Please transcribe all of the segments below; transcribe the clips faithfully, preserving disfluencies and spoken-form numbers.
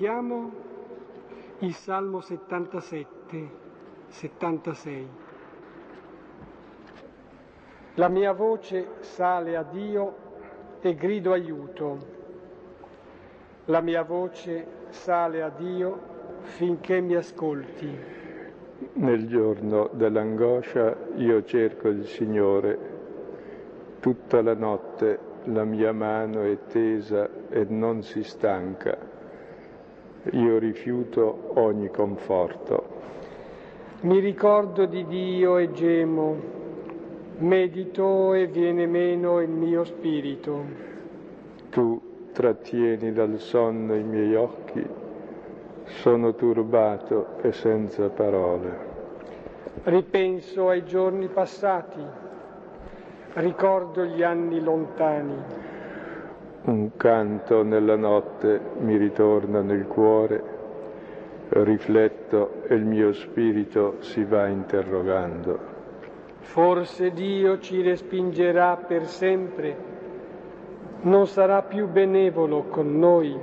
preghiamo il Salmo settantasette, settantasei. La mia voce sale a Dio e grido aiuto. La mia voce sale a Dio finché mi ascolti. Nel giorno dell'angoscia io cerco il Signore. Tutta la notte la mia mano è tesa e non si stanca. Io rifiuto ogni conforto. Mi ricordo di Dio e gemo, medito e viene meno il mio spirito. Tu trattieni dal sonno i miei occhi, sono turbato e senza parole. Ripenso ai giorni passati, ricordo gli anni lontani. Un canto nella notte mi ritorna nel cuore, rifletto e il mio spirito si va interrogando. Forse Dio ci respingerà per sempre, non sarà più benevolo con noi.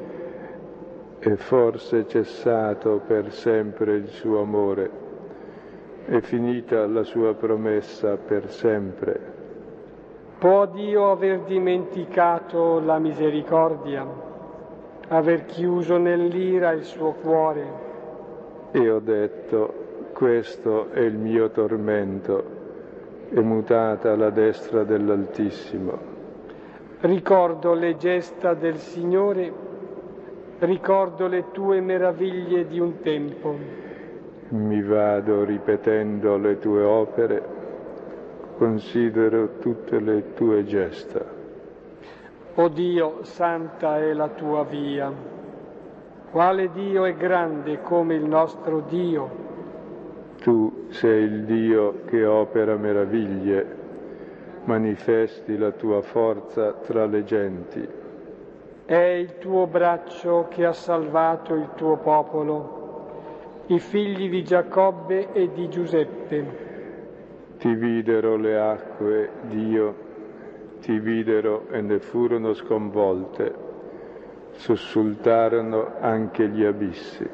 E forse è cessato per sempre il suo amore, è finita la sua promessa per sempre. Può Dio aver dimenticato la misericordia, aver chiuso nell'ira il suo cuore? E ho detto, questo è il mio tormento, è mutata la destra dell'Altissimo. Ricordo le gesta del Signore, ricordo le tue meraviglie di un tempo. Mi vado ripetendo le tue opere, considero tutte le tue gesta. O Dio, santa è la tua via. Quale Dio è grande come il nostro Dio? Tu sei il Dio che opera meraviglie, manifesti la tua forza tra le genti. È il tuo braccio che ha salvato il tuo popolo, i figli di Giacobbe e di Giuseppe. Ti videro le acque, Dio, ti videro e ne furono sconvolte, sussultarono anche gli abissi.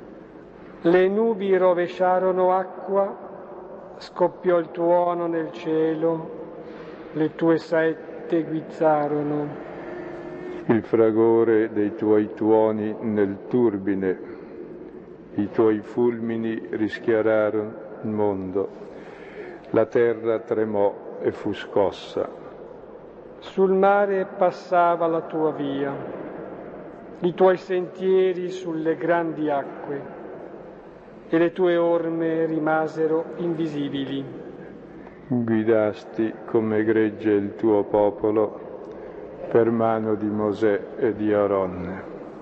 Le nubi rovesciarono acqua, scoppiò il tuono nel cielo, le tue saette guizzarono. Il fragore dei tuoi tuoni nel turbine, i tuoi fulmini rischiararono il mondo. La terra tremò e fu scossa. Sul mare passava la tua via, i tuoi sentieri sulle grandi acque, e le tue orme rimasero invisibili. Guidasti come gregge il tuo popolo per mano di Mosè e di Aronne.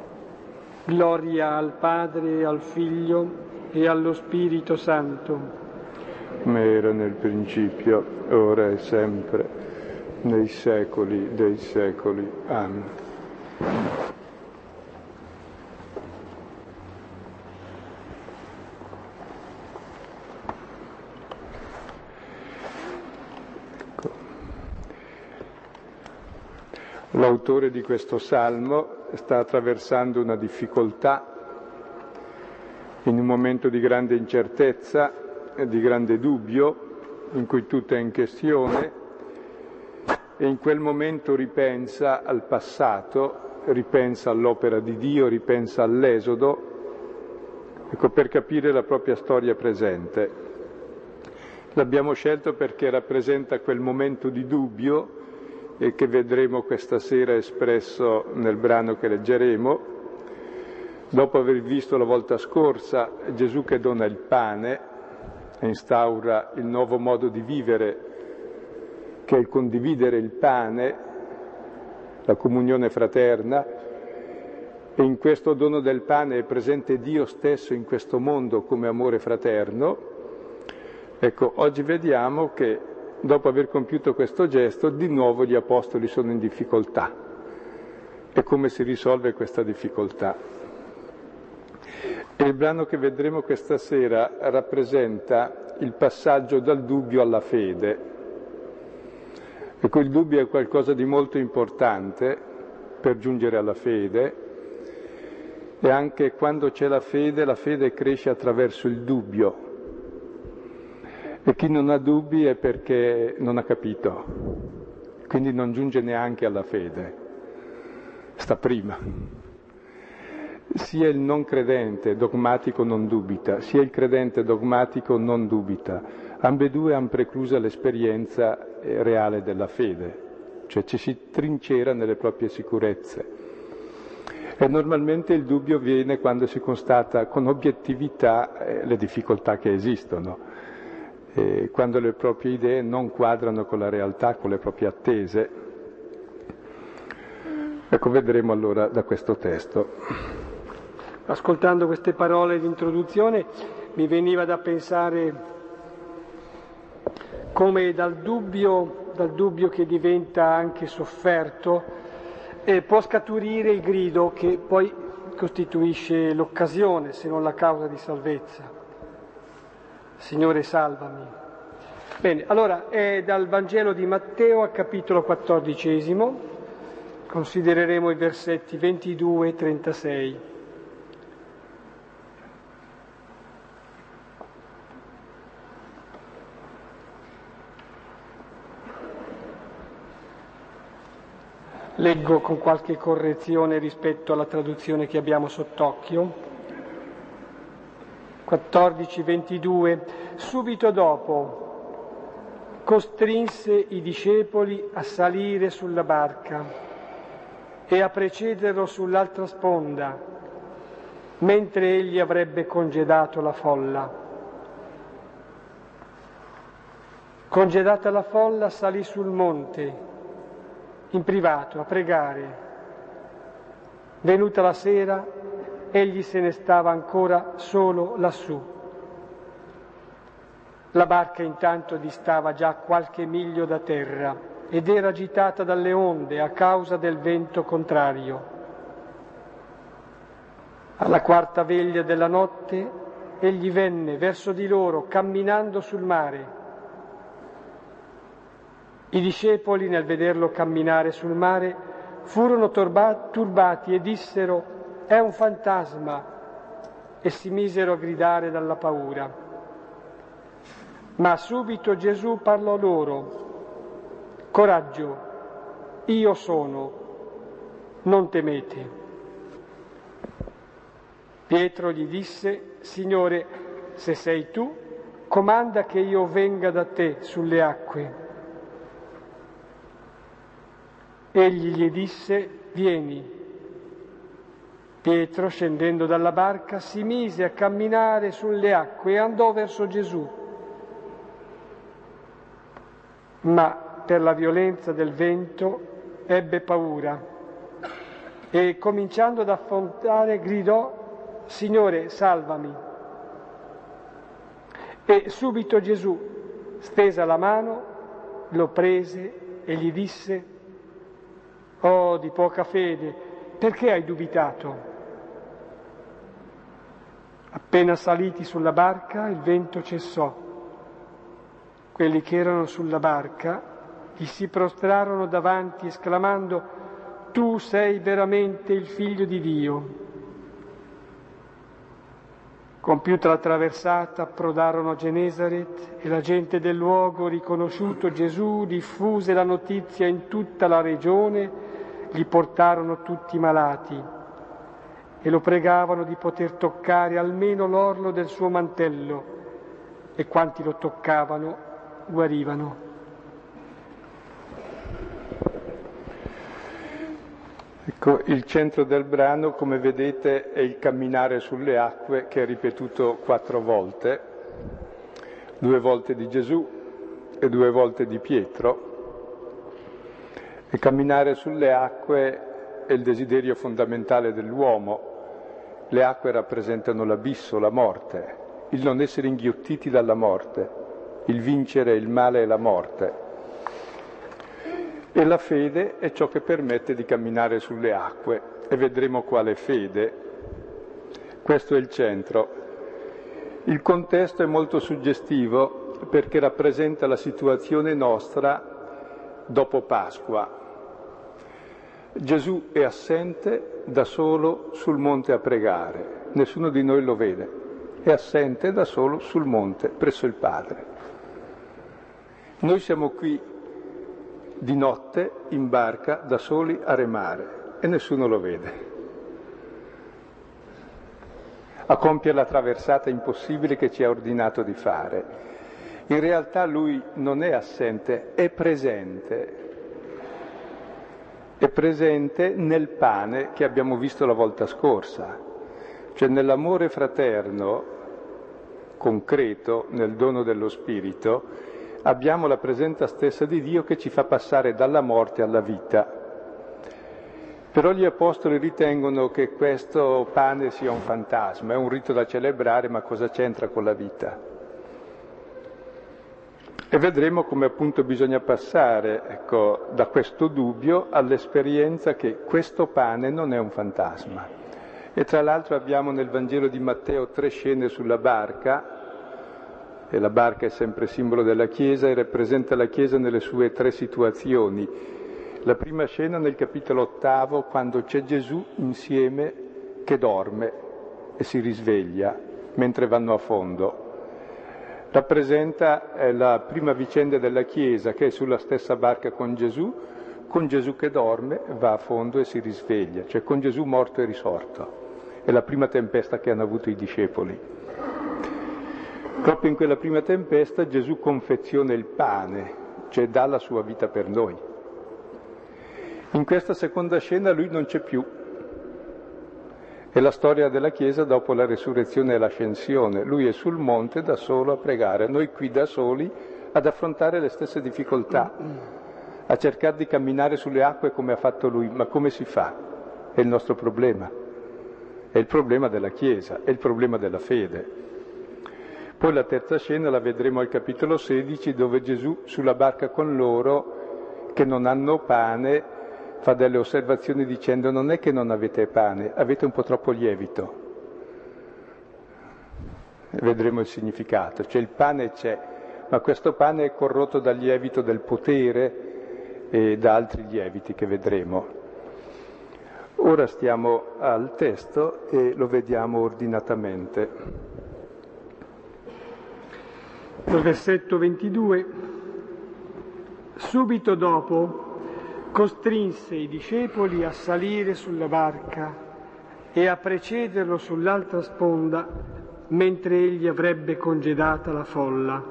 Gloria al Padre, al Figlio e allo Spirito Santo, come era nel principio, ora e sempre, nei secoli dei secoli. Amen. Ecco. L'autore di questo salmo sta attraversando una difficoltà in un momento di grande incertezza, di grande dubbio, in cui tutto è in questione, e in quel momento ripensa al passato, ripensa all'opera di Dio, ripensa all'Esodo, ecco, per capire la propria storia presente. L'abbiamo scelto perché rappresenta quel momento di dubbio e che vedremo questa sera espresso nel brano che leggeremo. Dopo aver visto la volta scorsa Gesù che dona il pane, instaura il nuovo modo di vivere, che è il condividere il pane, la comunione fraterna, e in questo dono del pane è presente Dio stesso in questo mondo come amore fraterno. Ecco, oggi vediamo che dopo aver compiuto questo gesto, di nuovo gli apostoli sono in difficoltà. E come si risolve questa difficoltà? E il brano che vedremo questa sera rappresenta il passaggio dal dubbio alla fede. Ecco, il dubbio è qualcosa di molto importante per giungere alla fede, E anche quando c'è la fede, la fede cresce attraverso il dubbio. E chi non ha dubbi è perché non ha capito, quindi non giunge neanche alla fede, sta prima. Sia il non credente dogmatico non dubita, sia il credente dogmatico non dubita. Ambedue hanno preclusa l'esperienza reale della fede, cioè ci si trincera nelle proprie sicurezze. E normalmente il dubbio viene quando si constata con obiettività eh, le difficoltà che esistono, e quando le proprie idee non quadrano con la realtà, con le proprie attese. Ecco, vedremo allora da questo testo. Ascoltando queste parole di introduzione mi veniva da pensare come dal dubbio, dal dubbio che diventa anche sofferto, e può scaturire il grido che poi costituisce l'occasione, se non la causa di salvezza. Signore, salvami. Bene, allora è dal Vangelo di Matteo al capitolo quattordicesimo, considereremo i versetti ventidue e trentasei. Leggo con qualche correzione rispetto alla traduzione che abbiamo sott'occhio. quattordici ventidue. Subito dopo costrinse i discepoli a salire sulla barca e a precederlo sull'altra sponda, mentre egli avrebbe congedato la folla. Congedata la folla, salì sul monte in privato a pregare. Venuta la sera, egli se ne stava ancora solo lassù. La barca intanto distava già qualche miglio da terra ed era agitata dalle onde a causa del vento contrario. Alla quarta veglia della notte egli venne verso di loro camminando sul mare. I discepoli, nel vederlo camminare sul mare, furono turba- turbati e dissero: «È un fantasma!» e si misero a gridare dalla paura. Ma subito Gesù parlò loro: «Coraggio, io sono, non temete». Pietro gli disse: «Signore, se sei tu, comanda che io venga da te sulle acque». Egli gli disse: «Vieni». Pietro, scendendo dalla barca, si mise a camminare sulle acque e andò verso Gesù. Ma per la violenza del vento ebbe paura e, cominciando ad affrontare, gridò: «Signore, salvami!» E subito Gesù stesa la mano, lo prese e gli disse: «Oh, di poca fede, perché hai dubitato?» Appena saliti sulla barca, il vento cessò. Quelli che erano sulla barca gli si prostrarono davanti, esclamando: «Tu sei veramente il Figlio di Dio». Compiuta la traversata, approdarono a Genesaret e la gente del luogo, riconosciuto Gesù, diffuse la notizia in tutta la regione. Gli portarono tutti i malati e lo pregavano di poter toccare almeno l'orlo del suo mantello, e quanti lo toccavano guarivano. Ecco, il centro del brano, come vedete, è il camminare sulle acque, che è ripetuto quattro volte, due volte di Gesù e due volte di Pietro. E camminare sulle acque è il desiderio fondamentale dell'uomo. Le acque rappresentano l'abisso, la morte, il non essere inghiottiti dalla morte, il vincere il male e la morte. E la fede è ciò che permette di camminare sulle acque, e vedremo quale fede. Questo è il centro. Il contesto è molto suggestivo perché rappresenta la situazione nostra dopo Pasqua. Gesù è assente da solo sul monte a pregare, nessuno di noi lo vede, è assente da solo sul monte presso il Padre. Noi siamo qui di notte in barca da soli a remare e nessuno lo vede. A compiere la traversata impossibile che ci ha ordinato di fare. In realtà lui non è assente, è presente. È presente nel pane che abbiamo visto la volta scorsa, cioè nell'amore fraterno concreto, nel dono dello Spirito, abbiamo la presenza stessa di Dio che ci fa passare dalla morte alla vita. Però gli Apostoli ritengono che questo pane sia un fantasma, è un rito da celebrare, ma cosa c'entra con la vita? E vedremo come appunto bisogna passare, ecco, da questo dubbio all'esperienza che questo pane non è un fantasma. E tra l'altro abbiamo nel Vangelo di Matteo tre scene sulla barca, e la barca è sempre simbolo della Chiesa e rappresenta la Chiesa nelle sue tre situazioni. La prima scena nel capitolo ottavo, quando c'è Gesù insieme che dorme e si risveglia mentre vanno a fondo. Rappresenta eh, la prima vicenda della Chiesa che è sulla stessa barca con Gesù, con Gesù che dorme, va a fondo e si risveglia, cioè con Gesù morto e risorto. È la prima tempesta che hanno avuto i discepoli. Proprio in quella prima tempesta Gesù confeziona il pane, cioè dà la sua vita per noi. In questa seconda scena lui non c'è più. È la storia della Chiesa dopo la resurrezione e l'ascensione. Lui è sul monte da solo a pregare, noi qui da soli ad affrontare le stesse difficoltà, a cercare di camminare sulle acque come ha fatto lui. Ma come si fa? È il nostro problema. È il problema della Chiesa, è il problema della fede. Poi la terza scena la vedremo al capitolo sedici, dove Gesù sulla barca con loro, che non hanno pane, fa delle osservazioni dicendo: non è che non avete pane, avete un po' troppo lievito. E vedremo il significato, cioè il pane c'è, ma questo pane è corrotto dal lievito del potere e da altri lieviti che vedremo. Ora stiamo al testo e lo vediamo ordinatamente. Dal versetto ventidue: subito dopo costrinse i discepoli a salire sulla barca e a precederlo sull'altra sponda mentre egli avrebbe congedata la folla.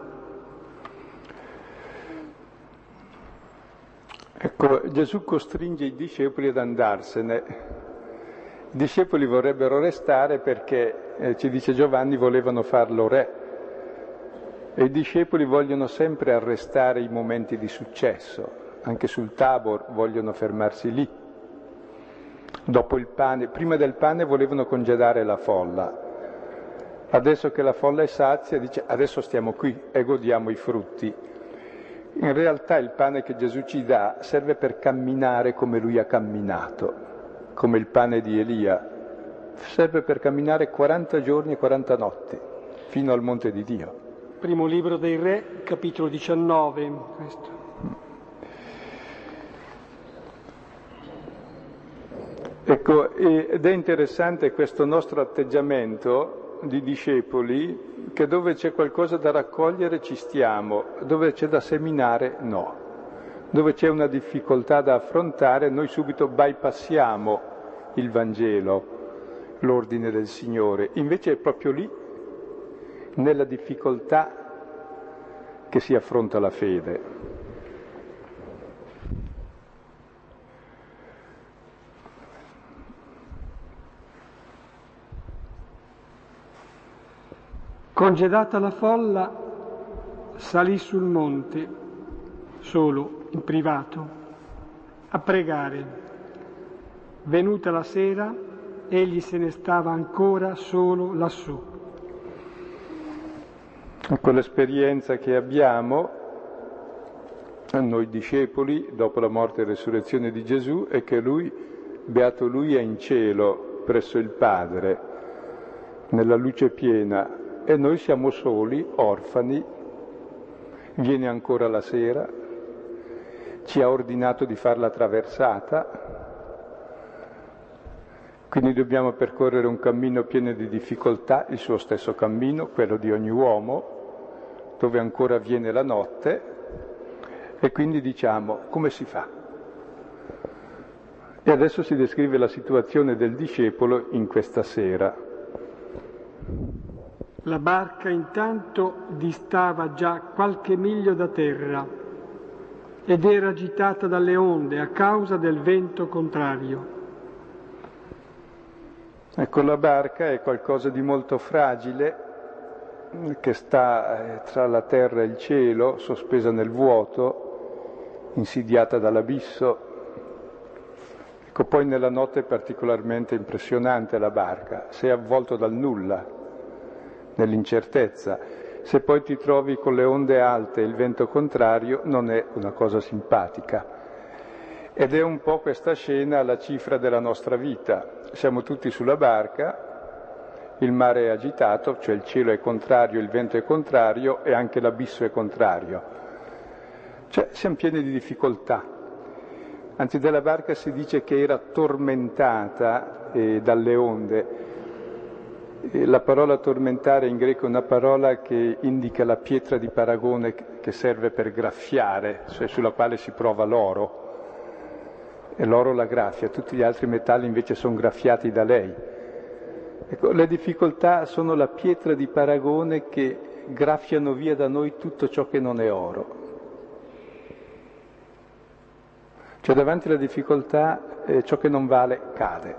Ecco, Gesù costringe i discepoli ad andarsene. I discepoli vorrebbero restare perché, eh, ci dice Giovanni, volevano farlo re. E i discepoli vogliono sempre arrestare i momenti di successo. Anche sul Tabor vogliono fermarsi lì. Dopo il pane, prima del pane volevano congedare la folla. Adesso che la folla è sazia, dice: adesso stiamo qui e godiamo i frutti. In realtà il pane che Gesù ci dà serve per camminare come lui ha camminato, come il pane di Elia. Serve per camminare quaranta giorni e quaranta notti, fino al monte di Dio. Primo libro dei Re, capitolo diciannove, questo. Ecco, ed è interessante questo nostro atteggiamento di discepoli, che dove c'è qualcosa da raccogliere ci stiamo, dove c'è da seminare no, dove c'è una difficoltà da affrontare noi subito bypassiamo il Vangelo, l'ordine del Signore. Invece è proprio lì, nella difficoltà, che si affronta la fede. Congedata la folla, salì sul monte, solo, in privato, a pregare. Venuta la sera, egli se ne stava ancora solo lassù. Ecco, l'esperienza che abbiamo, noi discepoli, dopo la morte e resurrezione di Gesù, è che lui, beato lui, è in cielo, presso il Padre, nella luce piena, e noi siamo soli, orfani. Viene ancora la sera, ci ha ordinato di far la traversata, Quindi dobbiamo percorrere un cammino pieno di difficoltà, il suo stesso cammino, quello di ogni uomo, dove ancora viene la notte, e quindi diciamo, come si fa? E adesso si descrive la situazione del discepolo in questa sera. La barca intanto distava già qualche miglio da terra ed era agitata dalle onde a causa del vento contrario. Ecco, la barca è qualcosa di molto fragile che sta tra la terra e il cielo, sospesa nel vuoto, insidiata dall'abisso. Ecco, poi nella notte è particolarmente impressionante la barca, sei avvolto dal nulla, nell'incertezza. Se poi ti trovi con le onde alte e il vento contrario, non è una cosa simpatica. Ed è un po' questa scena la cifra della nostra vita. Siamo tutti sulla barca, il mare è agitato, cioè il cielo è contrario, il vento è contrario e anche l'abisso è contrario. Cioè siamo pieni di difficoltà. Anzi, della barca si dice che era tormentata eh, dalle onde. E la parola tormentare in greco è una parola che indica la pietra di paragone che serve per graffiare, cioè sulla quale si prova l'oro. E l'oro la graffia, tutti gli altri metalli invece sono graffiati da lei. Ecco, le difficoltà sono la pietra di paragone che graffiano via da noi tutto ciò che non è oro. Cioè davanti alla difficoltà eh, ciò che non vale cade.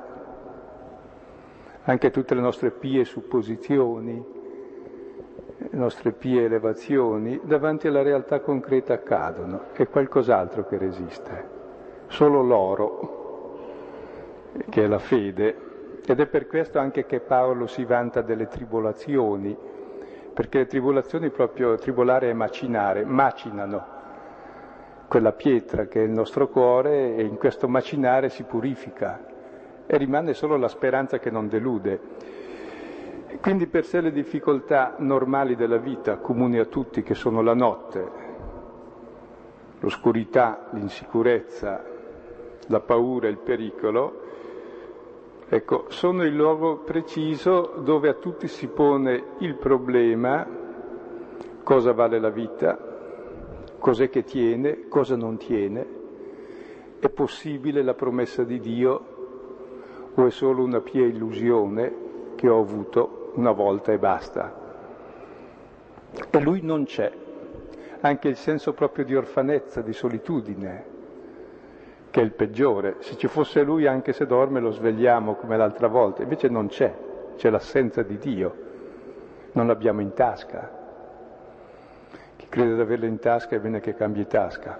Anche tutte le nostre pie supposizioni, le nostre pie elevazioni, davanti alla realtà concreta cadono. È qualcos'altro che resiste. Solo l'oro, che è la fede, ed è per questo anche che Paolo si vanta delle tribolazioni, perché le tribolazioni, proprio tribolare è macinare, macinano quella pietra che è il nostro cuore e in questo macinare si purifica e rimane solo la speranza che non delude. Quindi per sé le difficoltà normali della vita, comuni a tutti, che sono la notte, l'oscurità, l'insicurezza, la paura, il pericolo, ecco, sono il luogo preciso dove a tutti si pone il problema: cosa vale la vita, cos'è che tiene, cosa non tiene, è possibile la promessa di Dio o è solo una pia illusione che ho avuto una volta e basta? E lui non c'è, anche il senso proprio di orfanezza, di solitudine, che è il peggiore. Se ci fosse lui, anche se dorme, lo svegliamo come l'altra volta, invece non c'è, c'è l'assenza di Dio, non l'abbiamo in tasca. Chi crede di averlo in tasca è bene che cambi tasca.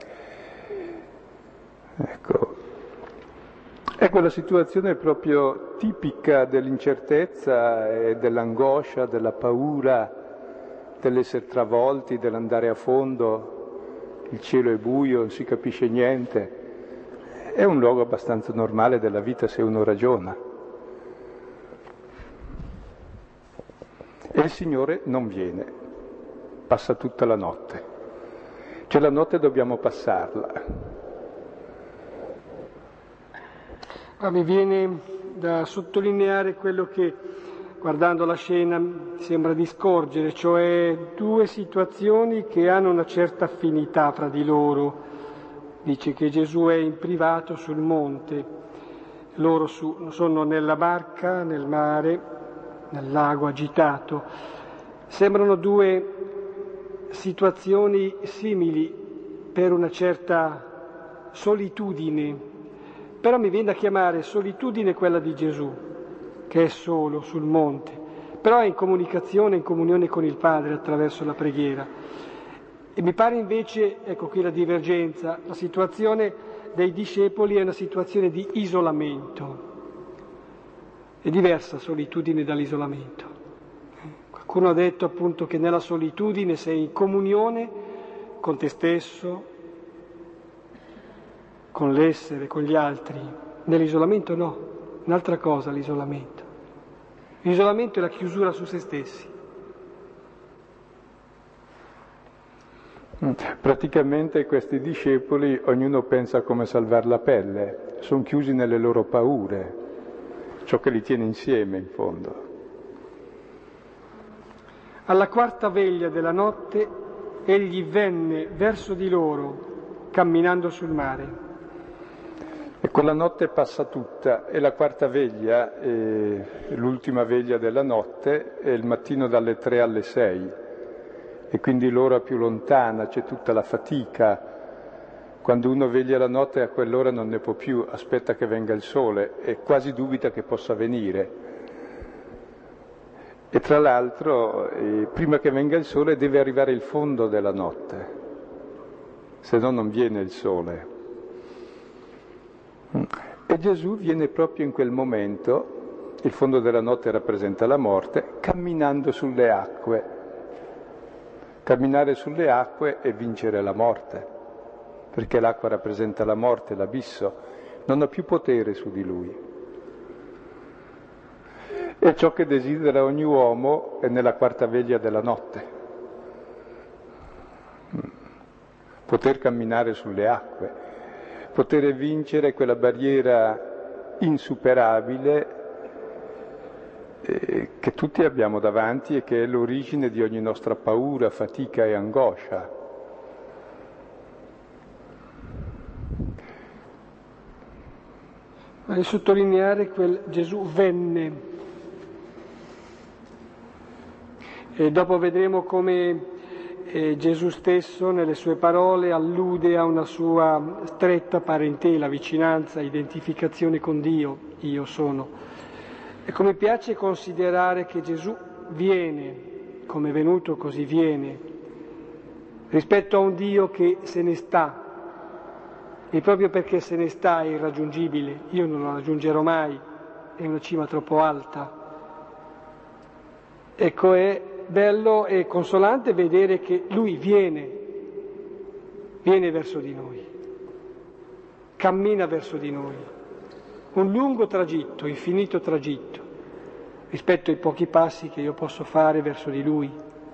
Ecco, è quella situazione proprio tipica dell'incertezza e dell'angoscia, della paura, dell'essere travolti, dell'andare a fondo, il cielo è buio, non si capisce niente. È un luogo abbastanza normale della vita se uno ragiona. E il Signore non viene, passa tutta la notte. Cioè la notte dobbiamo passarla. Ma mi viene da sottolineare quello che, guardando la scena, sembra di scorgere, cioè due situazioni che hanno una certa affinità fra di loro. Dice che Gesù è in privato sul monte, loro su, sono nella barca, nel mare, nel lago agitato. Sembrano due situazioni simili per una certa solitudine, però mi viene da chiamare solitudine quella di Gesù, che è solo sul monte, però è in comunicazione, in comunione con il Padre attraverso la preghiera. E mi pare invece, ecco qui la divergenza, la situazione dei discepoli è una situazione di isolamento. È diversa solitudine dall'isolamento. Qualcuno ha detto appunto che nella solitudine sei in comunione con te stesso, con l'essere, con gli altri. Nell'isolamento no, un'altra cosa l'isolamento. L'isolamento è la chiusura su se stessi. Praticamente questi discepoli, ognuno pensa come salvare la pelle, sono chiusi nelle loro paure, ciò che li tiene insieme in fondo. Alla quarta veglia della notte egli venne verso di loro, camminando sul mare. E quella notte passa tutta, e la quarta veglia, è l'ultima veglia della notte, è il mattino dalle tre alle sei, e quindi l'ora più lontana, c'è tutta la fatica. Quando uno veglia la notte a quell'ora non ne può più, aspetta che venga il sole e quasi dubita che possa venire. E tra l'altro, eh, prima che venga il sole deve arrivare il fondo della notte, se no non viene il sole. E Gesù viene proprio in quel momento, il fondo della notte rappresenta la morte, camminando sulle acque. Camminare sulle acque e vincere la morte, perché l'acqua rappresenta la morte, l'abisso, non ha più potere su di lui. E ciò che desidera ogni uomo è nella quarta veglia della notte. Poter camminare sulle acque, poter vincere quella barriera insuperabile eh, che tutti abbiamo davanti e che è l'origine di ogni nostra paura, fatica e angoscia. Vorrei sottolineare quel Gesù venne. E dopo vedremo come eh, Gesù stesso nelle sue parole allude a una sua stretta parentela, vicinanza, identificazione con Dio, io sono. E come piace considerare che Gesù viene, come è venuto così viene, rispetto a un Dio che se ne sta, e proprio perché se ne sta è irraggiungibile, io non lo raggiungerò mai, è una cima troppo alta. Ecco, è bello e consolante vedere che Lui viene, viene verso di noi, cammina verso di noi, un lungo tragitto, infinito tragitto, rispetto ai pochi passi che io posso fare verso di Lui.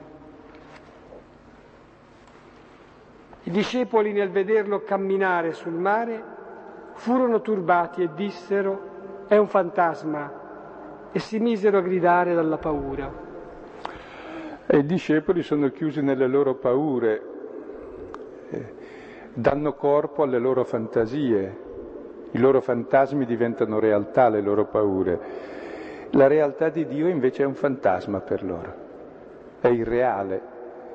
I discepoli nel vederlo camminare sul mare furono turbati e dissero: è un fantasma, e si misero a gridare dalla paura. E i discepoli sono chiusi nelle loro paure, eh, danno corpo alle loro fantasie, i loro fantasmi diventano realtà, le loro paure. La realtà di Dio invece è un fantasma per loro, è irreale.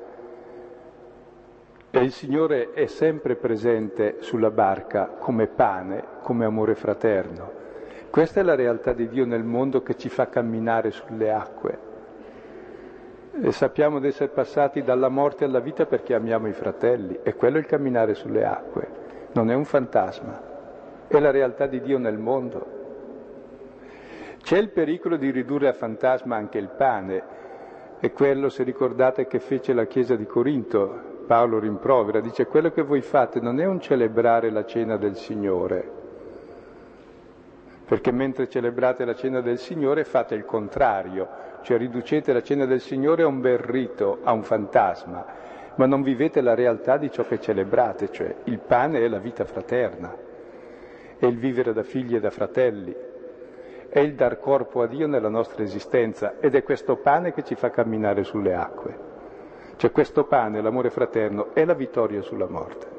E il Signore è sempre presente sulla barca come pane, come amore fraterno. Questa è la realtà di Dio nel mondo che ci fa camminare sulle acque. E sappiamo di essere passati dalla morte alla vita perché amiamo i fratelli, e quello è il camminare sulle acque, non è un fantasma, è la realtà di Dio nel mondo. C'è il pericolo di ridurre a fantasma anche il pane, e quello, se ricordate, che fece la Chiesa di Corinto. Paolo rimprovera, dice: quello che voi fate non è un celebrare la cena del Signore, perché mentre celebrate la cena del Signore fate il contrario, cioè riducete la cena del Signore a un bel rito, a un fantasma, ma non vivete la realtà di ciò che celebrate, cioè il pane è la vita fraterna, è il vivere da figli e da fratelli, è il dar corpo a Dio nella nostra esistenza, ed è questo pane che ci fa camminare sulle acque. Cioè questo pane, l'amore fraterno, è la vittoria sulla morte.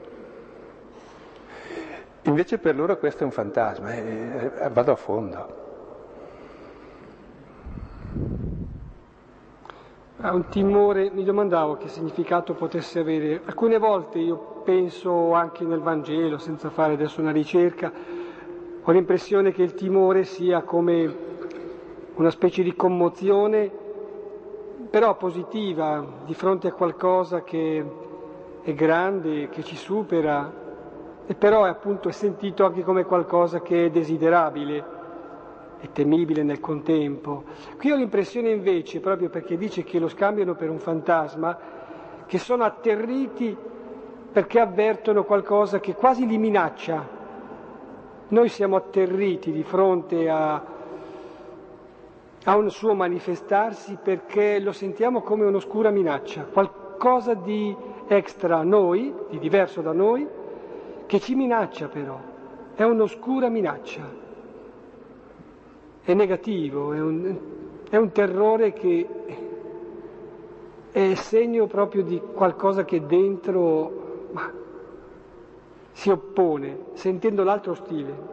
Invece per loro questo è un fantasma, e, e, vado a fondo. Ha un timore, mi domandavo che significato potesse avere. Alcune volte io penso anche nel Vangelo, senza fare adesso una ricerca, ho l'impressione che il timore sia come una specie di commozione, però positiva, di fronte a qualcosa che è grande, che ci supera, e però è appunto è sentito anche come qualcosa che è desiderabile e temibile nel contempo. Qui ho l'impressione invece, proprio perché dice che lo scambiano per un fantasma, che sono atterriti perché avvertono qualcosa che quasi li minaccia. Noi siamo atterriti di fronte a a un suo manifestarsi perché lo sentiamo come un'oscura minaccia, qualcosa di extra a noi, di diverso da noi, che ci minaccia però, è un'oscura minaccia. è negativo, è un, è un terrore che è segno proprio di qualcosa che dentro ma, si oppone, sentendo l'altro ostile.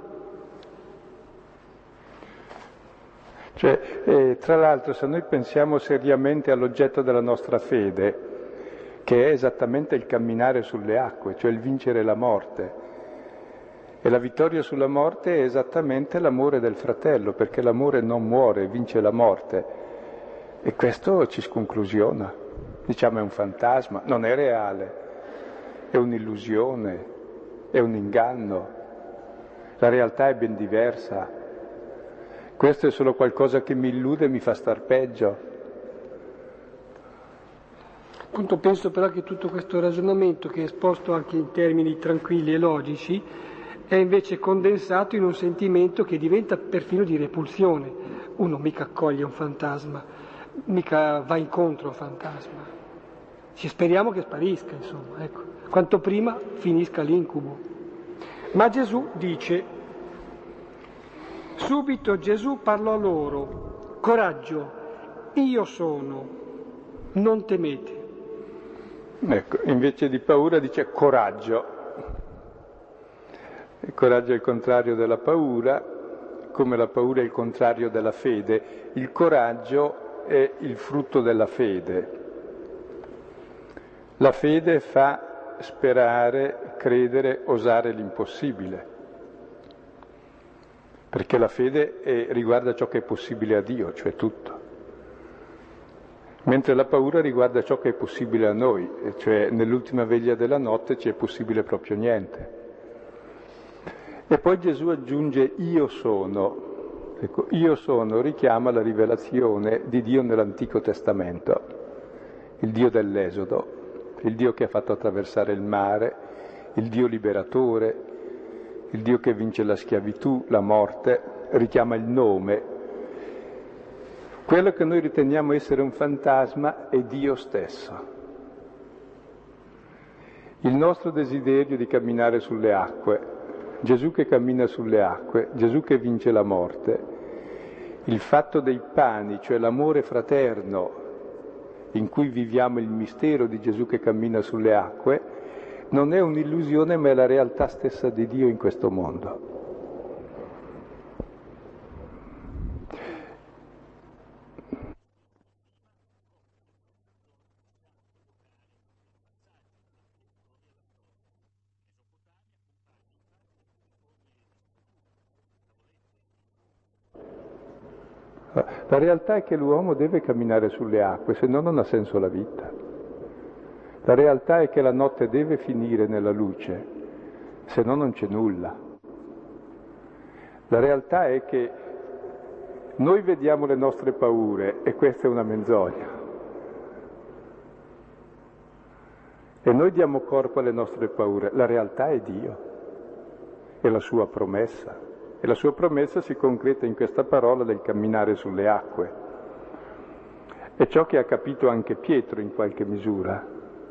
Cioè, eh, tra l'altro, se noi pensiamo seriamente all'oggetto della nostra fede, che è esattamente il camminare sulle acque, cioè il vincere la morte, e la vittoria sulla morte è esattamente l'amore del fratello, perché l'amore non muore, vince la morte, e questo ci sconclusiona. Diciamo è un fantasma, non è reale, è un'illusione, è un inganno, la realtà è ben diversa. Questo è solo qualcosa che mi illude e mi fa star peggio. Appunto penso però che tutto questo ragionamento, che è esposto anche in termini tranquilli e logici, è invece condensato in un sentimento che diventa perfino di repulsione. Uno mica accoglie un fantasma, mica va incontro al fantasma. Ci speriamo che sparisca, insomma, ecco. Quanto prima finisca l'incubo. Ma Gesù dice, subito Gesù parlò loro, coraggio, io sono, non temete. Ecco, invece di paura dice coraggio. Il coraggio è il contrario della paura, come la paura è il contrario della fede. Il coraggio è il frutto della fede. La fede fa sperare, credere, osare l'impossibile. Perché la fede è, riguarda ciò che è possibile a Dio, cioè tutto. Mentre la paura riguarda ciò che è possibile a noi, cioè nell'ultima veglia della notte ci è possibile proprio niente. E poi Gesù aggiunge io sono. Ecco, io sono richiama la rivelazione di Dio nell'Antico Testamento, il Dio dell'Esodo, il Dio che ha fatto attraversare il mare, il Dio liberatore, il Dio che vince la schiavitù, la morte, richiama il nome. Quello che noi riteniamo essere un fantasma è Dio stesso. Il nostro desiderio di camminare sulle acque, Gesù che cammina sulle acque, Gesù che vince la morte, il fatto dei pani, cioè l'amore fraterno in cui viviamo il mistero di Gesù che cammina sulle acque, non è un'illusione ma è la realtà stessa di Dio in questo mondo. La realtà è che l'uomo deve camminare sulle acque, se no non ha senso la vita. La realtà è che la notte deve finire nella luce, se no non c'è nulla. La realtà è che noi vediamo le nostre paure e questa è una menzogna. E noi diamo corpo alle nostre paure. La realtà è Dio, è la sua promessa. E la sua promessa si concreta in questa parola del camminare sulle acque. È ciò che ha capito anche Pietro in qualche misura.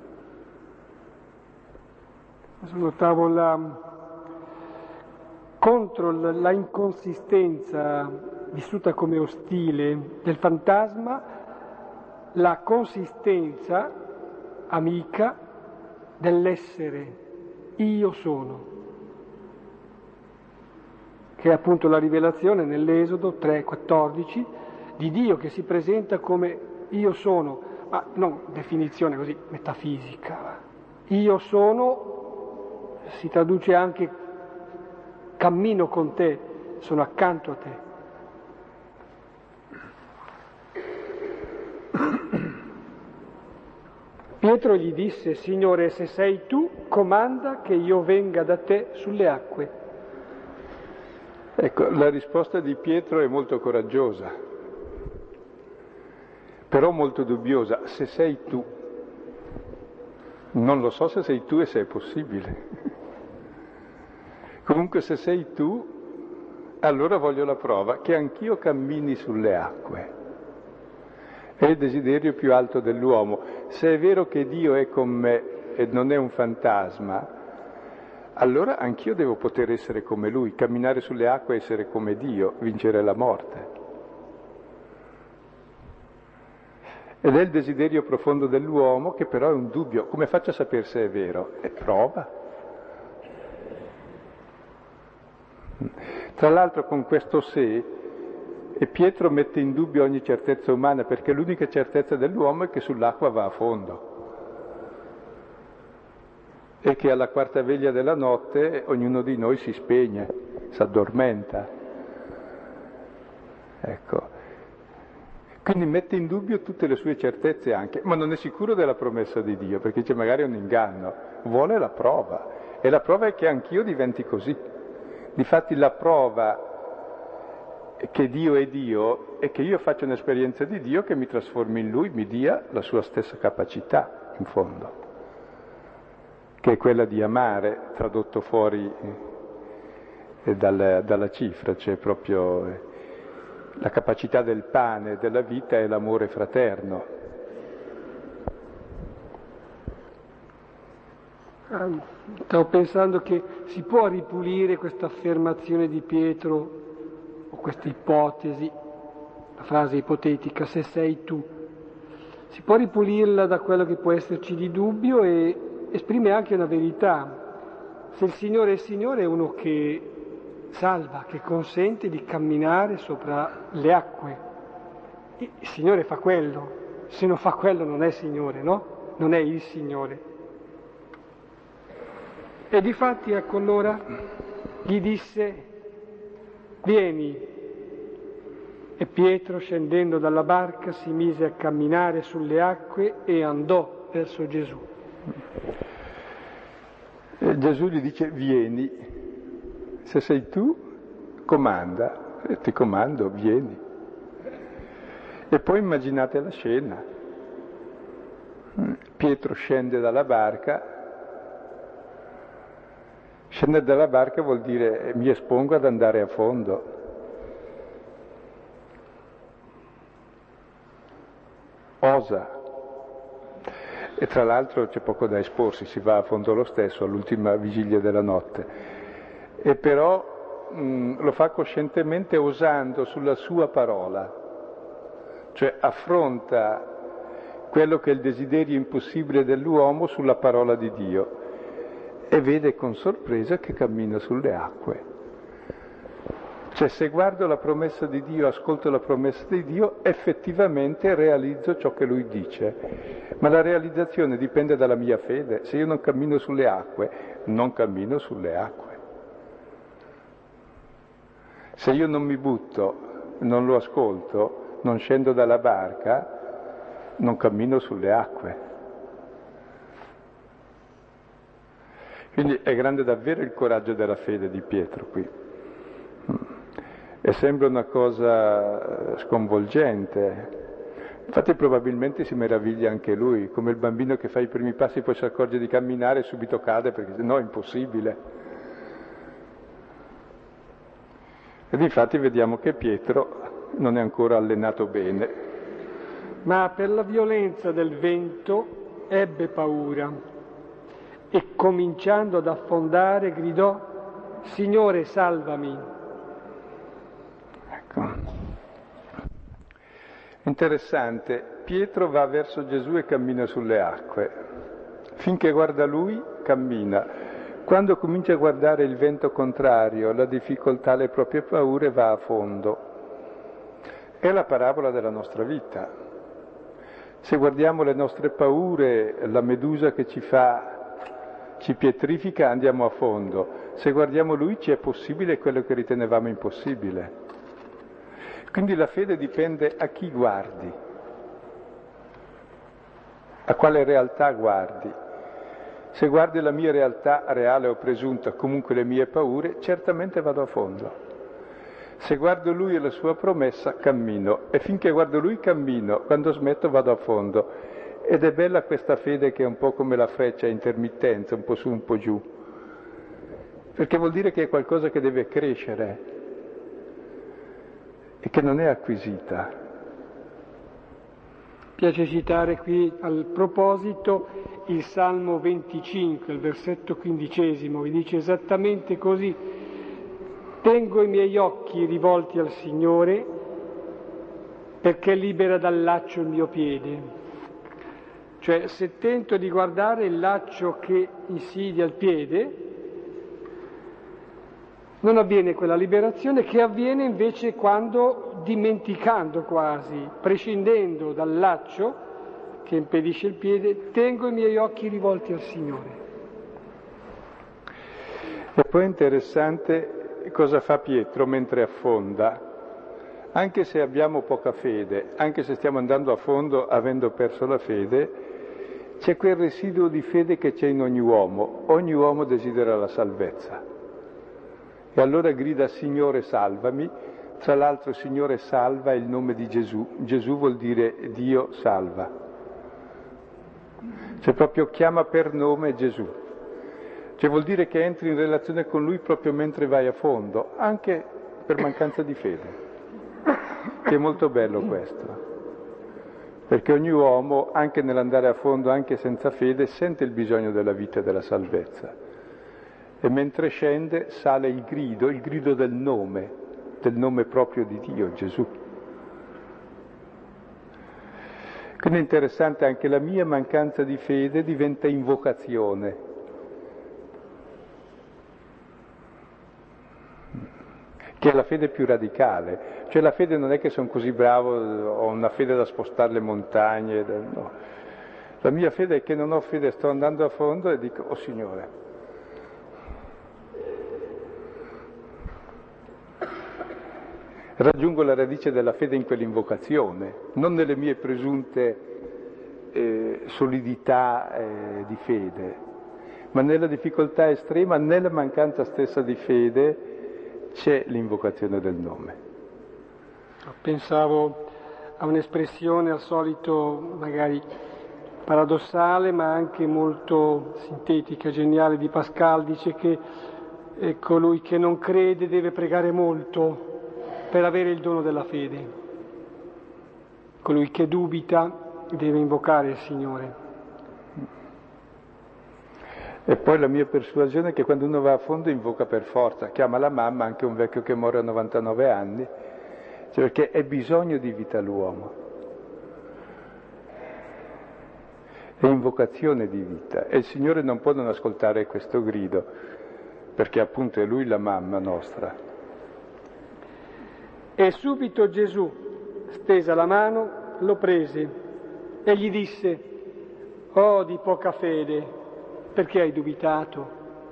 Notavo la, contro la inconsistenza vissuta come ostile del fantasma, la consistenza amica dell'essere io sono, che è appunto la rivelazione nell'Esodo tre quattordici di Dio che si presenta come io sono, ma non definizione così metafisica. Io sono si traduce anche cammino con te, sono accanto a te. Pietro gli disse, Signore, se sei tu, comanda che io venga da te sulle acque. Ecco, la risposta di Pietro è molto coraggiosa, però molto dubbiosa. Se sei tu, non lo so se sei tu e se è possibile. Comunque se sei tu, allora voglio la prova che anch'io cammini sulle acque. È il desiderio più alto dell'uomo. Se è vero che Dio è con me e non è un fantasma, allora anch'io devo poter essere come Lui, camminare sulle acque e essere come Dio, vincere la morte. Ed è il desiderio profondo dell'uomo che però è un dubbio. Come faccio a sapere se è vero? E prova. Tra l'altro con questo se, e Pietro mette in dubbio ogni certezza umana, perché l'unica certezza dell'uomo è che sull'acqua va a fondo. E che alla quarta veglia della notte ognuno di noi si spegne, si addormenta. Ecco. Quindi mette in dubbio tutte le sue certezze anche, ma non è sicuro della promessa di Dio, perché c'è magari un inganno, vuole la prova, e la prova è che anch'io diventi così. Difatti la prova che Dio è Dio è che io faccia un'esperienza di Dio che mi trasformi in Lui, mi dia la sua stessa capacità, in fondo, che è quella di amare, tradotto fuori eh, dal, dalla cifra, cioè proprio... Eh, la capacità del pane, della vita è l'amore fraterno. Stavo pensando che si può ripulire questa affermazione di Pietro, o questa ipotesi, la frase ipotetica, se sei tu. Si può ripulirla da quello che può esserci di dubbio e esprime anche una verità. Se il Signore è il Signore è uno che salva, che consente di camminare sopra le acque. Il Signore fa quello, se non fa quello non è Signore, no? Non è il Signore. E difatti ecco allora gli disse, vieni. E Pietro, scendendo dalla barca, si mise a camminare sulle acque e andò verso Gesù. E Gesù gli dice, vieni. Se sei tu, comanda, e ti comando, vieni. E poi immaginate la scena. Pietro scende dalla barca, scendere dalla barca vuol dire mi espongo ad andare a fondo. Osa. E tra l'altro c'è poco da esporsi, si va a fondo lo stesso all'ultima vigilia della notte. E però mh, lo fa coscientemente osando sulla sua parola, cioè affronta quello che è il desiderio impossibile dell'uomo sulla parola di Dio e vede con sorpresa che cammina sulle acque. Cioè se guardo la promessa di Dio, ascolto la promessa di Dio, effettivamente realizzo ciò che Lui dice, ma la realizzazione dipende dalla mia fede. Se io non cammino sulle acque, non cammino sulle acque. Se io non mi butto, non lo ascolto, non scendo dalla barca, non cammino sulle acque. Quindi è grande davvero il coraggio della fede di Pietro qui. E sembra una cosa sconvolgente. Infatti probabilmente si meraviglia anche lui, come il bambino che fa i primi passi, poi si accorge di camminare e subito cade perché no, è impossibile. Ed infatti vediamo che Pietro non è ancora allenato bene. Ma per la violenza del vento ebbe paura e cominciando ad affondare gridò, Signore salvami. Ecco. Interessante, Pietro va verso Gesù e cammina sulle acque. Finché guarda lui, cammina. Quando comincia a guardare il vento contrario, la difficoltà, le proprie paure, va a fondo. È la parabola della nostra vita. Se guardiamo le nostre paure, la medusa che ci fa, ci pietrifica, andiamo a fondo. Se guardiamo Lui, ci è possibile quello che ritenevamo impossibile. Quindi la fede dipende a chi guardi, a quale realtà guardi. Se guardi la mia realtà reale o presunta, comunque le mie paure, certamente vado a fondo. Se guardo Lui e la sua promessa, cammino. E finché guardo Lui, cammino. Quando smetto, vado a fondo. Ed è bella questa fede che è un po' come la freccia a intermittenza, un po' su, un po' giù. Perché vuol dire che è qualcosa che deve crescere e che non è acquisita. Piace citare qui al proposito il Salmo venticinque, il versetto quindicesimo, vi dice esattamente così: tengo i miei occhi rivolti al Signore perché libera dal laccio il mio piede. Cioè, se tento di guardare il laccio che insidia il piede, non avviene quella liberazione che avviene invece quando, dimenticando quasi, prescindendo dal laccio che impedisce il piede, tengo i miei occhi rivolti al Signore. E poi è interessante cosa fa Pietro mentre affonda. Anche se abbiamo poca fede, anche se stiamo andando a fondo avendo perso la fede, c'è quel residuo di fede che c'è in ogni uomo. Ogni uomo desidera la salvezza. E allora grida: Signore salvami. Tra l'altro Signore salva è il nome di Gesù. Gesù vuol dire Dio salva. Cioè proprio chiama per nome Gesù. Cioè vuol dire che entri in relazione con Lui proprio mentre vai a fondo, anche per mancanza di fede. Che è molto bello questo. Perché ogni uomo, anche nell'andare a fondo, anche senza fede, sente il bisogno della vita e della salvezza. E mentre scende sale il grido, il grido del nome, del nome proprio di Dio, Gesù. Quindi è interessante, anche la mia mancanza di fede diventa invocazione. Che è la fede più radicale. Cioè la fede non è che sono così bravo, ho una fede da spostare le montagne, no. La mia fede è che non ho fede, sto andando a fondo e dico: oh Signore. Raggiungo la radice della fede in quell'invocazione, non nelle mie presunte eh, solidità eh, di fede, ma nella difficoltà estrema, nella mancanza stessa di fede, c'è l'invocazione del nome. Pensavo a un'espressione al solito magari paradossale, ma anche molto sintetica, geniale, di Pascal. Dice che eh, colui che non crede deve pregare molto per avere il dono della fede. Colui che dubita deve invocare il Signore. E poi la mia persuasione è che quando uno va a fondo invoca per forza, chiama la mamma, anche un vecchio che muore a novantanove anni, cioè perché è bisogno di vita l'uomo, è invocazione di vita, e il Signore non può non ascoltare questo grido, perché appunto è Lui la mamma nostra. E subito Gesù, stesa la mano, lo prese e gli disse: «Oh, di poca fede, perché hai dubitato?»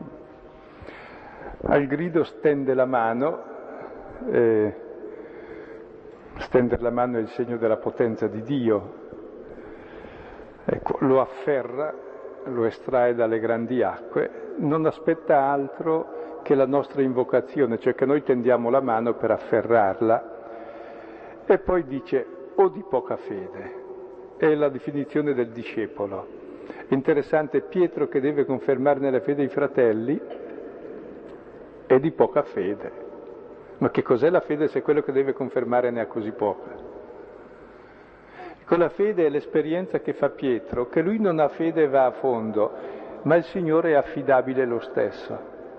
Al grido stende la mano, eh, stendere la mano è il segno della potenza di Dio, ecco, lo afferra, lo estrae dalle grandi acque, non aspetta altro che la nostra invocazione, cioè che noi tendiamo la mano per afferrarla, e poi dice: «O di poca fede», è la definizione del discepolo. Interessante, Pietro che deve confermare nella fede i fratelli è di poca fede. Ma che cos'è la fede se quello che deve confermare ne ha così poca? Ecco, la fede è l'esperienza che fa Pietro, che lui non ha fede e va a fondo, ma il Signore è affidabile lo stesso.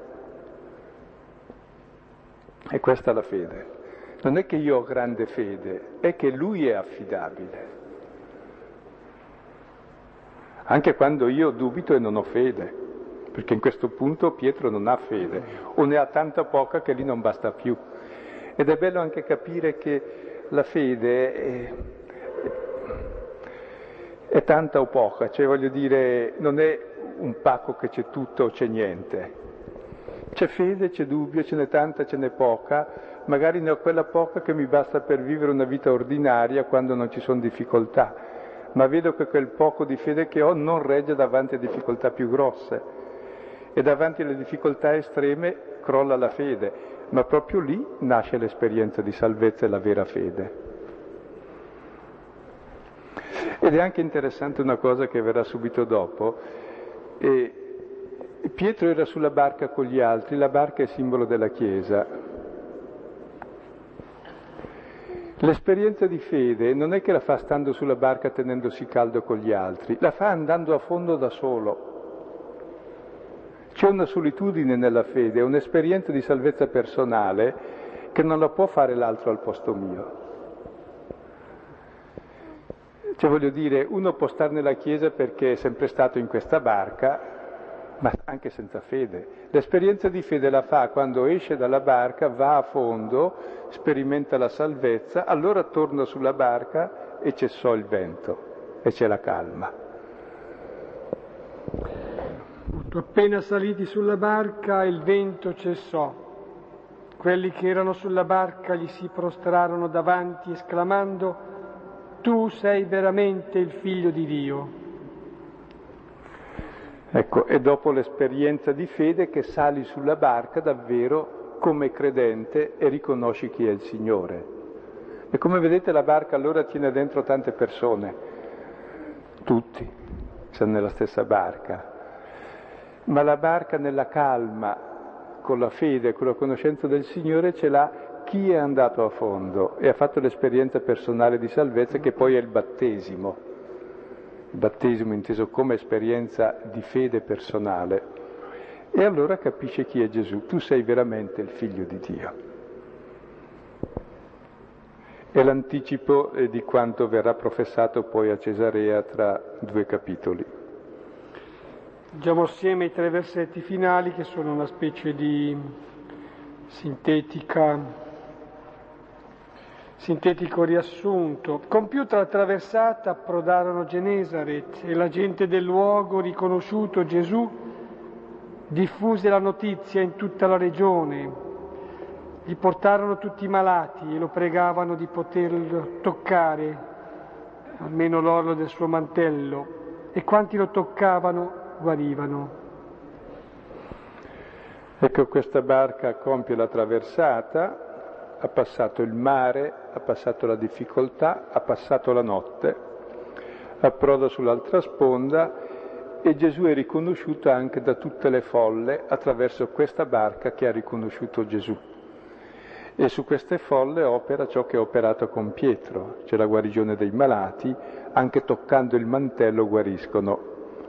E questa è la fede. Non è che io ho grande fede, è che Lui è affidabile. Anche quando io dubito e non ho fede, perché in questo punto Pietro non ha fede, o ne ha tanta poca che lì non basta più. Ed è bello anche capire che la fede è, è tanta o poca, cioè voglio dire, non è un pacco che c'è tutto o c'è niente. C'è fede, c'è dubbio, ce n'è tanta, ce n'è poca, magari ne ho quella poca che mi basta per vivere una vita ordinaria quando non ci sono difficoltà. Ma vedo che quel poco di fede che ho non regge davanti a difficoltà più grosse, e davanti alle difficoltà estreme crolla la fede, ma proprio lì nasce l'esperienza di salvezza e la vera fede. Ed è anche interessante una cosa che verrà subito dopo, e Pietro era sulla barca con gli altri, la barca è simbolo della Chiesa. L'esperienza di fede non è che la fa stando sulla barca tenendosi caldo con gli altri, la fa andando a fondo da solo. C'è una solitudine nella fede, è un'esperienza di salvezza personale che non la può fare l'altro al posto mio. Cioè voglio dire, uno può stare nella Chiesa perché è sempre stato in questa barca, ma anche senza fede. L'esperienza di fede la fa quando esce dalla barca, va a fondo, sperimenta la salvezza, allora torna sulla barca e cessò il vento e c'è la calma. Appena saliti sulla barca il vento cessò. Quelli che erano sulla barca gli si prostrarono davanti esclamando: tu sei veramente il Figlio di Dio. Ecco, è dopo l'esperienza di fede che sali sulla barca davvero come credente e riconosci chi è il Signore. E come vedete la barca allora tiene dentro tante persone, tutti sono nella stessa barca, ma la barca nella calma, con la fede, con la conoscenza del Signore ce l'ha chi è andato a fondo e ha fatto l'esperienza personale di salvezza che poi è il battesimo, il battesimo inteso come esperienza di fede personale. E allora capisce chi è Gesù, tu sei veramente il Figlio di Dio. È l'anticipo di quanto verrà professato poi a Cesarea tra due capitoli. Leggiamo assieme i tre versetti finali che sono una specie di sintetica, sintetico riassunto. Compiuta la traversata approdarono a Genesaret e la gente del luogo, riconosciuto Gesù, diffuse la notizia in tutta la regione. Gli portarono tutti i malati e lo pregavano di poterlo toccare, almeno l'orlo del suo mantello, e quanti lo toccavano guarivano. Ecco, questa barca compie la traversata, ha passato il mare, ha passato la difficoltà, ha passato la notte, approda sull'altra sponda e Gesù è riconosciuto anche da tutte le folle attraverso questa barca che ha riconosciuto Gesù. E su queste folle opera ciò che è operato con Pietro, c'è la guarigione dei malati, anche toccando il mantello guariscono.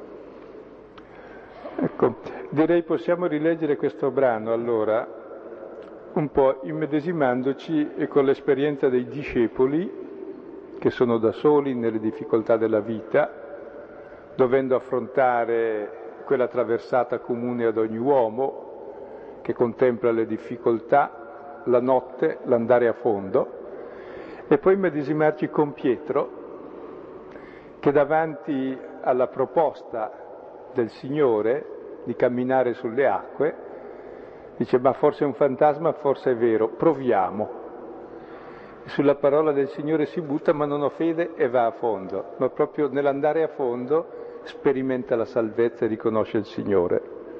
Ecco, direi possiamo rileggere questo brano allora, un po' immedesimandoci con l'esperienza dei discepoli che sono da soli nelle difficoltà della vita, dovendo affrontare quella traversata comune ad ogni uomo che contempla le difficoltà, la notte, l'andare a fondo, e poi immedesimarci con Pietro che davanti alla proposta del Signore di camminare sulle acque dice: ma forse è un fantasma, forse è vero, proviamo. E sulla parola del Signore si butta, ma non ho fede e va a fondo, ma proprio nell'andare a fondo sperimenta la salvezza e riconosce il Signore.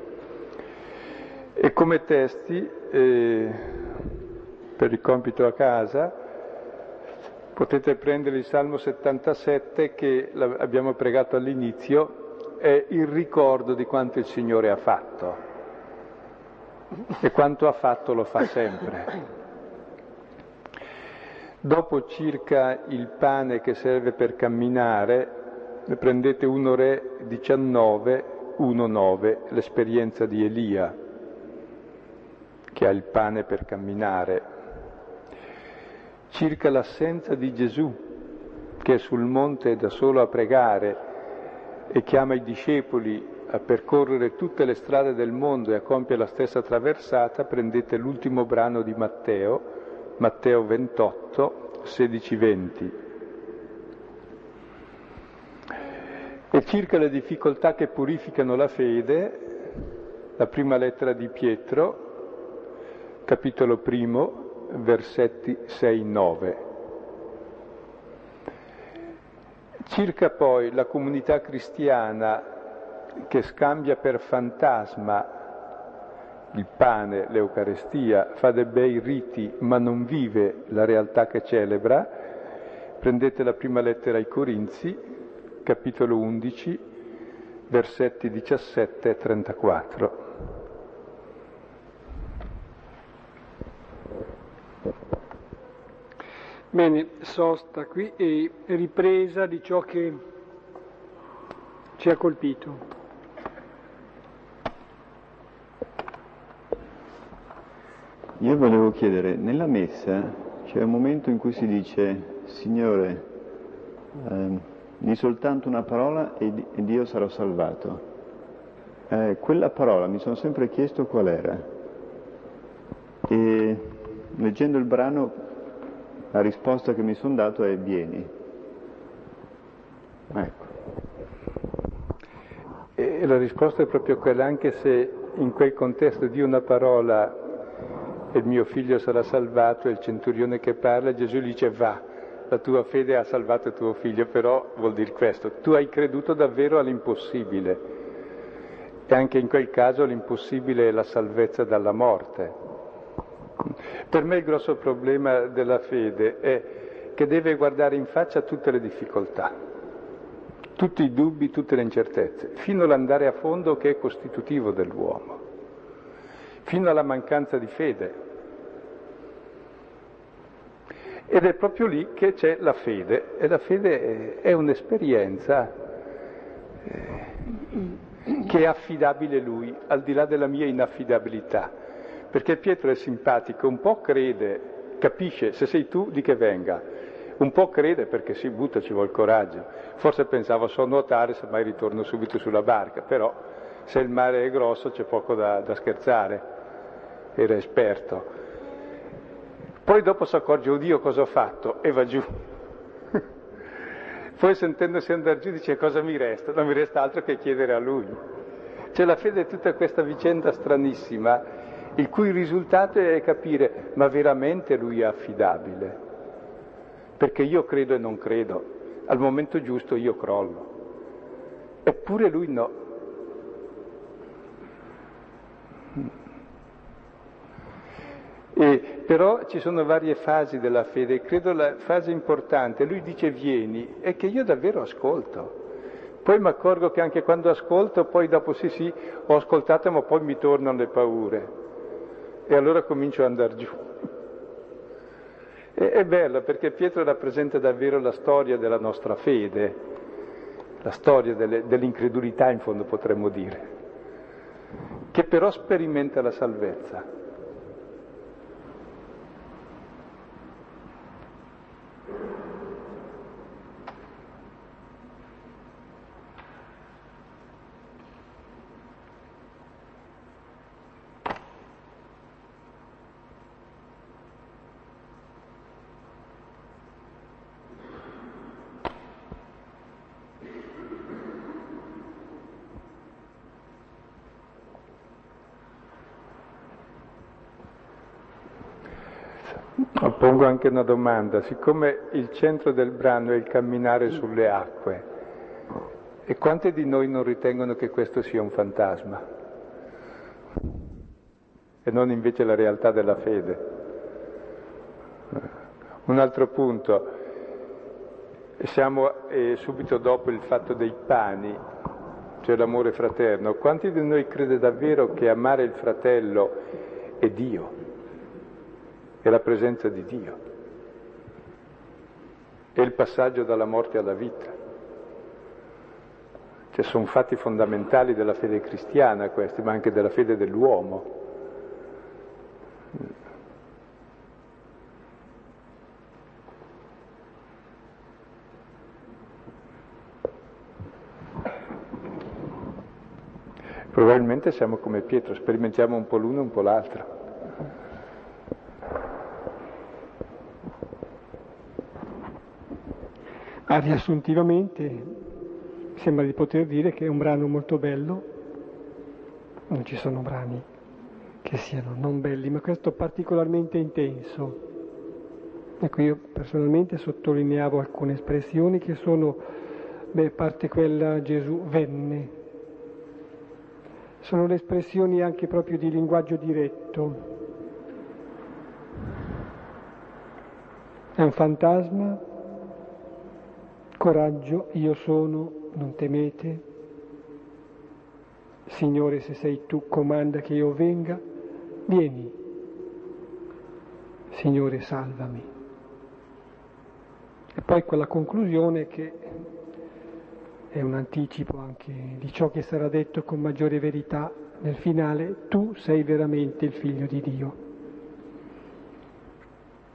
E come testi eh, per il compito a casa potete prendere il Salmo settantasette che abbiamo pregato all'inizio, è il ricordo di quanto il Signore ha fatto e quanto ha fatto lo fa sempre. Dopo circa il pane che serve per camminare, ne prendete uno Re diciannove, uno nove, l'esperienza di Elia che ha il pane per camminare. Circa l'assenza di Gesù che è sul monte da solo a pregare e chiama i discepoli a percorrere tutte le strade del mondo e a compiere la stessa traversata, prendete l'ultimo brano di Matteo, Matteo ventotto, sedici venti. E circa le difficoltà che purificano la fede, la prima lettera di Pietro, capitolo primo, versetti sei nove. Circa poi la comunità cristiana che scambia per fantasma il pane, l'Eucarestia, fa dei bei riti ma non vive la realtà che celebra, prendete la prima lettera ai Corinzi, capitolo undici, versetti diciassette e trentaquattro. Bene, sosta qui e ripresa di ciò che ci ha colpito. Io volevo chiedere, nella messa c'è un momento in cui si dice: Signore, eh, di soltanto una parola e, di, e Dio sarà salvato. Eh, quella parola mi sono sempre chiesto qual era, e leggendo il brano la risposta che mi sono dato è vieni. Ecco. E la risposta è proprio quella, anche se in quel contesto di una parola il mio figlio sarà salvato, e il centurione che parla, Gesù dice va, la tua fede ha salvato tuo figlio, però vuol dire questo, tu hai creduto davvero all'impossibile, e anche in quel caso l'impossibile è la salvezza dalla morte. Per me il grosso problema della fede è che deve guardare in faccia tutte le difficoltà, tutti i dubbi, tutte le incertezze, fino all'andare a fondo che è costitutivo dell'uomo, fino alla mancanza di fede. Ed è proprio lì che c'è la fede, e la fede è un'esperienza che è affidabile lui, al di là della mia inaffidabilità, perché Pietro è simpatico, un po' crede, capisce, se sei tu di che venga, un po' crede perché si butta, ci vuole coraggio, forse pensava so nuotare, semmai ritorno subito sulla barca, però se il mare è grosso c'è poco da, da scherzare, era esperto. Poi dopo si accorge, oddio cosa ho fatto, e va giù. Poi sentendosi andare giù dice cosa mi resta? Non mi resta altro che chiedere a lui. Cioè la fede è tutta questa vicenda stranissima, il cui risultato è capire, ma veramente lui è affidabile? Perché io credo e non credo, al momento giusto io crollo. Eppure lui no. E, però ci sono varie fasi della fede, credo la fase importante, lui dice vieni, è che io davvero ascolto, poi mi accorgo che anche quando ascolto, poi dopo sì sì, ho ascoltato ma poi mi tornano le paure, e allora comincio ad andare giù. E, è bello perché Pietro rappresenta davvero la storia della nostra fede, la storia delle, dell'incredulità in fondo potremmo dire, che però sperimenta la salvezza. Pongo anche una domanda, siccome il centro del brano è il camminare sulle acque, e quanti di noi non ritengono che questo sia un fantasma e non invece la realtà della fede? Un altro punto, siamo eh, subito dopo il fatto dei pani, cioè l'amore fraterno, quanti di noi crede davvero che amare il fratello è Dio? È la presenza di Dio, è il passaggio dalla morte alla vita. Cioè sono fatti fondamentali della fede cristiana questi, ma anche della fede dell'uomo. Probabilmente siamo come Pietro, sperimentiamo un po' l'uno e un po' l'altro. Ah, riassuntivamente sembra di poter dire che è un brano molto bello, non ci sono brani che siano non belli, ma questo particolarmente intenso. Ecco, io personalmente sottolineavo alcune espressioni che sono, beh, a parte quella Gesù venne, sono le espressioni anche proprio di linguaggio diretto. È un fantasma. Coraggio, io sono, non temete. Signore, se sei tu, comanda che io venga. Vieni. Signore, salvami. E poi quella conclusione che è un anticipo anche di ciò che sarà detto con maggiore verità nel finale: tu sei veramente il Figlio di Dio.